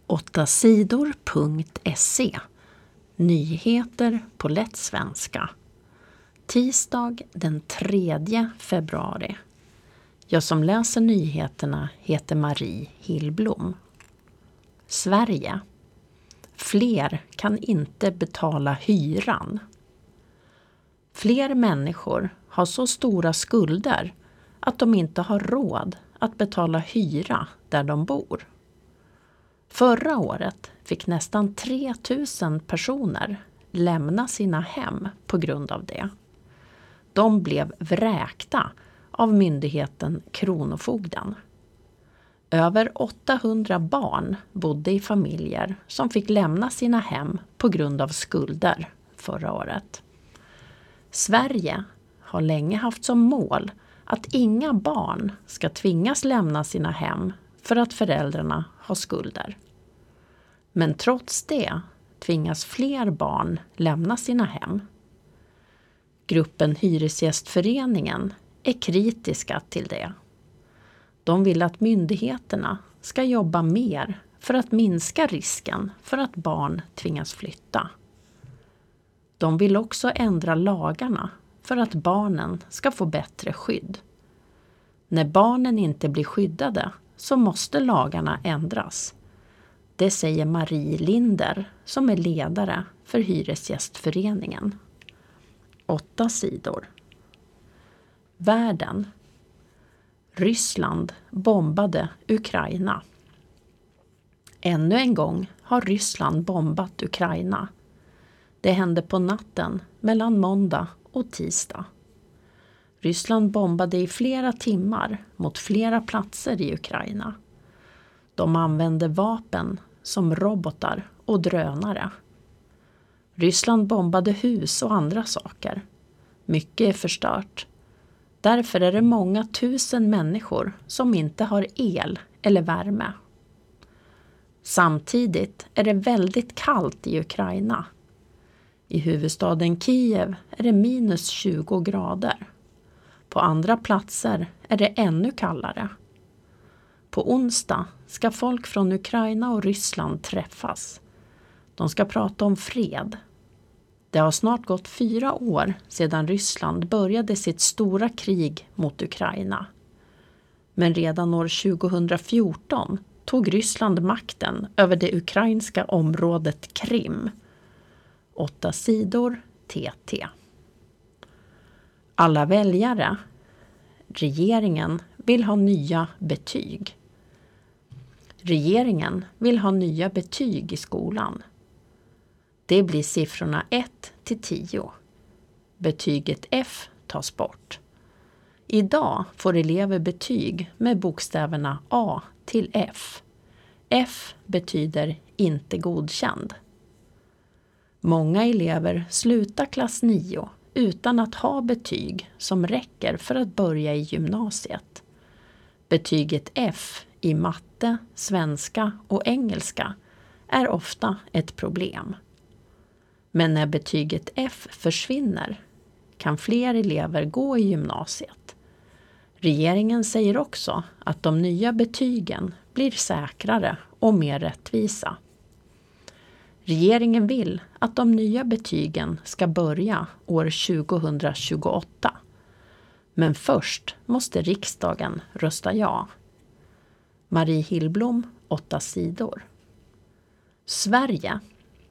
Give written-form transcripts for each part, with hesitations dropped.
8sidor.se. Nyheter på lätt svenska. Tisdag den 3 februari. Jag som läser nyheterna heter Marie Hillblom. Sverige. Fler kan inte betala hyran. Fler människor har så stora skulder att de inte har råd att betala hyra där de bor. Förra året fick nästan 3 000 personer lämna sina hem på grund av det. De blev vräkta av myndigheten Kronofogden. Över 800 barn bodde i familjer som fick lämna sina hem på grund av skulder förra året. Sverige har länge haft som mål att inga barn ska tvingas lämna sina hem för att föräldrarna har skulder. Men trots det tvingas fler barn lämna sina hem. Gruppen Hyresgästföreningen är kritiska till det. De vill att myndigheterna ska jobba mer för att minska risken för att barn tvingas flytta. De vill också ändra lagarna för att barnen ska få bättre skydd. När barnen inte blir skyddade så måste lagarna ändras. Det säger Marie Linder som är ledare för Hyresgästföreningen. 8 sidor. Världen. Ryssland bombade Ukraina. Ännu en gång har Ryssland bombat Ukraina. Det hände på natten mellan måndag och tisdag. Ryssland bombade i flera timmar mot flera platser i Ukraina. De använde vapen som robotar och drönare. Ryssland bombade hus och andra saker. Mycket är förstört. Därför är det många tusen människor som inte har el eller värme. Samtidigt är det väldigt kallt i Ukraina. I huvudstaden Kiev är det minus 20 grader. På andra platser är det ännu kallare. På onsdag ska folk från Ukraina och Ryssland träffas. De ska prata om fred. Det har snart gått 4 år sedan Ryssland började sitt stora krig mot Ukraina. Men redan år 2014 tog Ryssland makten över det ukrainska området Krim. 8 sidor TT. Alla väljare. Regeringen vill ha nya betyg. Regeringen vill ha nya betyg i skolan. Det blir siffrorna 1 till 10. Betyget F tas bort. Idag får elever betyg med bokstäverna A till F. F betyder inte godkänd. Många elever slutar klass 9 utan att ha betyg som räcker för att börja i gymnasiet. Betyget F i matte, svenska och engelska är ofta ett problem. Men när betyget F försvinner kan fler elever gå i gymnasiet. Regeringen säger också att de nya betygen blir säkrare och mer rättvisa. Regeringen vill att de nya betygen ska börja år 2028. Men först måste riksdagen rösta ja. Marie Hillblom, 8 sidor. Sverige.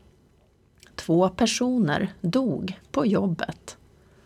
2 personer dog på jobbet.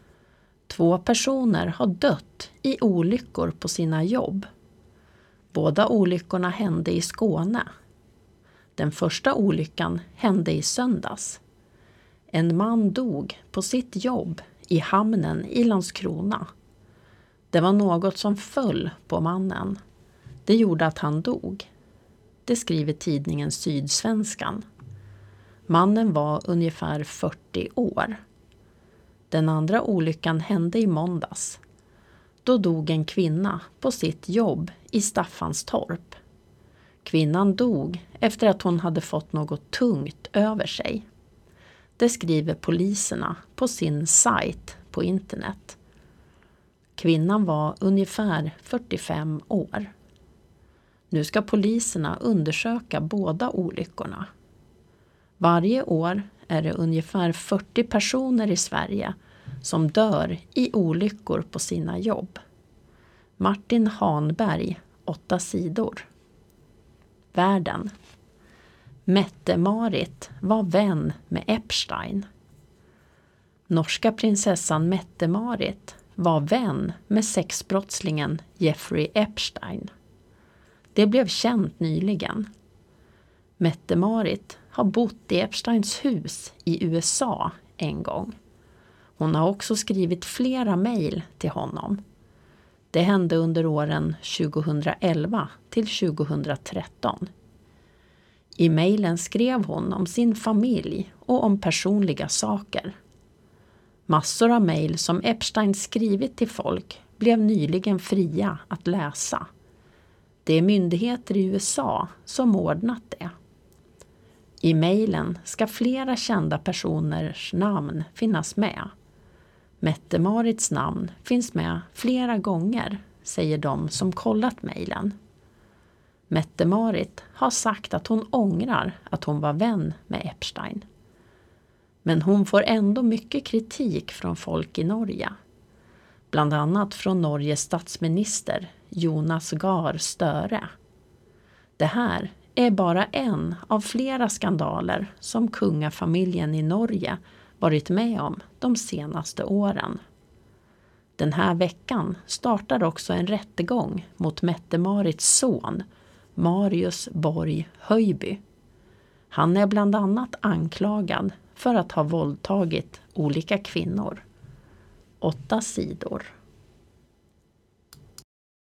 2 personer har dött i olyckor på sina jobb. Båda olyckorna hände i Skåne. Den första olyckan hände i söndags. En man dog på sitt jobb i hamnen i Landskrona. Det var något som föll på mannen. Det gjorde att han dog. Det skriver tidningen Sydsvenskan. Mannen var ungefär 40 år. Den andra olyckan hände i måndags. Då dog en kvinna på sitt jobb i Staffanstorp. Kvinnan dog efter att hon hade fått något tungt över sig. Det skriver poliserna på sin sajt på internet. Kvinnan var ungefär 45 år. Nu ska poliserna undersöka båda olyckorna. Varje år är det ungefär 40 personer i Sverige som dör i olyckor på sina jobb. Martin Hanberg, 8 sidor. Världen. Mette-Marit var vän med Epstein. Norska prinsessan Mette-Marit var vän med sexbrottslingen Jeffrey Epstein. Det blev känt nyligen. Mette-Marit har bott i Epsteins hus i USA en gång. Hon har också skrivit flera mejl till honom. Det hände under åren 2011 till 2013. I mejlen skrev hon om sin familj och om personliga saker. Massor av mejl som Epstein skrivit till folk blev nyligen fria att läsa. Det är myndigheter i USA som ordnat det. I mejlen ska flera kända personers namn finnas med. Mette-Marits namn finns med flera gånger, säger de som kollat mejlen. Mette-Marit har sagt att hon ångrar att hon var vän med Epstein. Men hon får ändå mycket kritik från folk i Norge. Bland annat från Norges statsminister Jonas Gahr Støre. Det här är bara en av flera skandaler som kungafamiljen i Norge varit med om de senaste åren. Den här veckan startar också en rättegång mot Mette-Marits son Marius Borg Höjby. Han är bland annat anklagad för att ha våldtagit olika kvinnor. 8 sidor.